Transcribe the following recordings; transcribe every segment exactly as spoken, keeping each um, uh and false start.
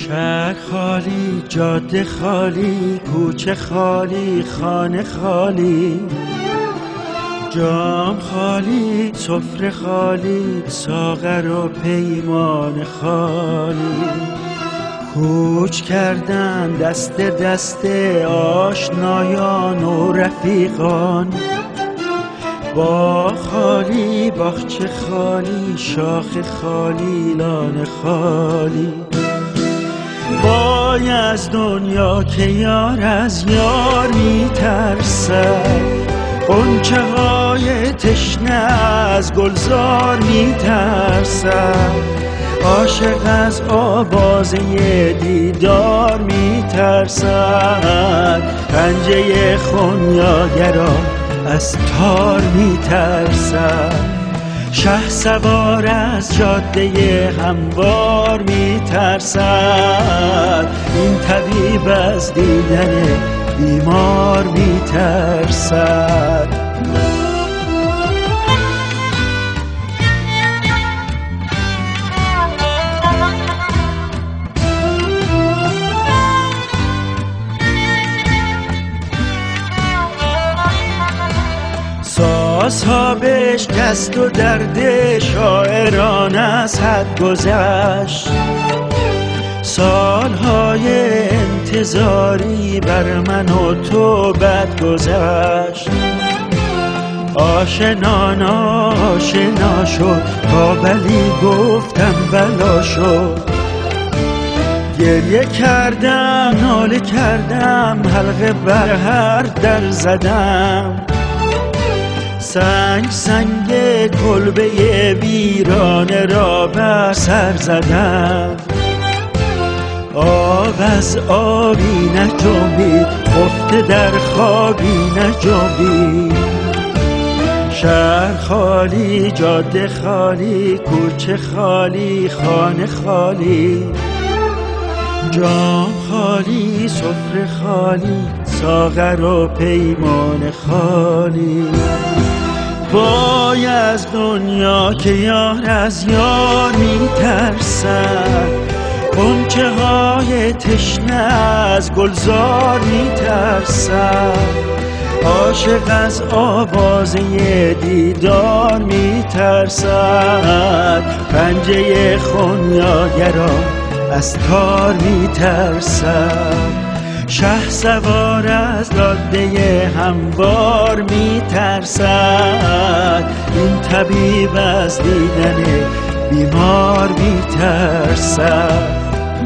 شهر خالی، جاده خالی، کوچه خالی، خانه خالی، جام خالی، سفره خالی، ساغر و پیمان خالی. کوچ کردن دست دست آشنایان و رفیقان، با خالی، باغچه خالی، شاخ خالی، لانه خالی. وای از دنیا که یار از یار میترسد، غنچه های تشنه از گلزار میترسد، عاشق از آوازه دیدار میترسد، پنجه خونیاگرا از تار میترسد، شه سوار از جاده هموار میترسد، این طبیب از دیدن بیمار میترسد. سازها بشکست و درد شاعران از حد گذشت، سالهای انتظاری بر من و تو بد گذشت. آشنا ناشنا شد تا بلی گفتم بلا شد، گریه کردم ناله کردم حلقه بر هر در زدم، سنگ سنگ کلبه ویرانه را بر سر زدم. آب از آبی نجنبید، خفته در خوابی نجنبید. شهر خالی، جاده خالی، کوچه خالی، خانه خالی، جام خالی، سفره خالی، ساغر و پیمان خالی. وای از دنیا که یار از یار میترسد، غنچه های تشنه از گلزار میترسد، عاشق از آوازه دیدار میترسد، پنجه خونیاگرا از تار میترسد، شه سوار از جاده هموار میترسد، این طبیب از دیدن بیمار میترسد.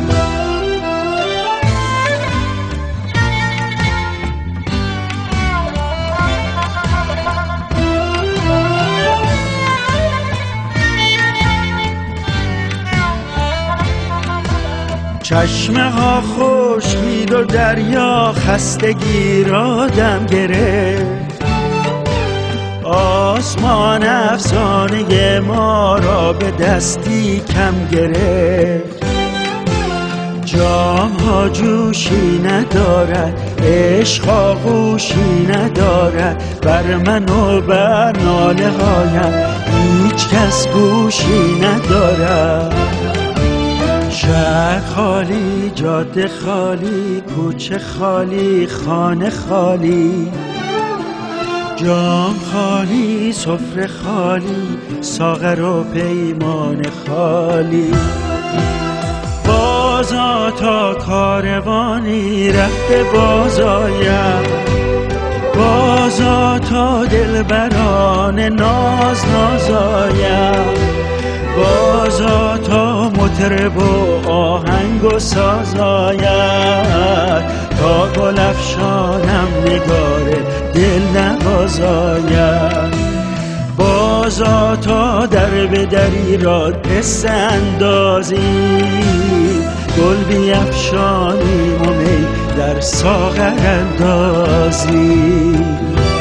چشمه ها خشکید و دریا خستگی را دم گرفت، آسمان افسانه ما را به دستی کم گرفت. جام ها جوشی ندارد، عشق آغوشی ندارد، بر من و بر ناله هایم هیچ کس گوشی ندارد. شهر خالی، جاده خالی، کوچه خالی، خانه خالی، جام خالی، سفره خالی، ساغر و پیمان خالی. بازا تا کاروانی رفته بازایم، بازا تا دلبران ناز نازایم، بازا تا مطرب و آهنگ و ساز آید، تا گل افشانم نگار دل نوازاید، بازا تا در به دری را قصه اندازی، گل بیفشانیم و می در ساغر اندازی.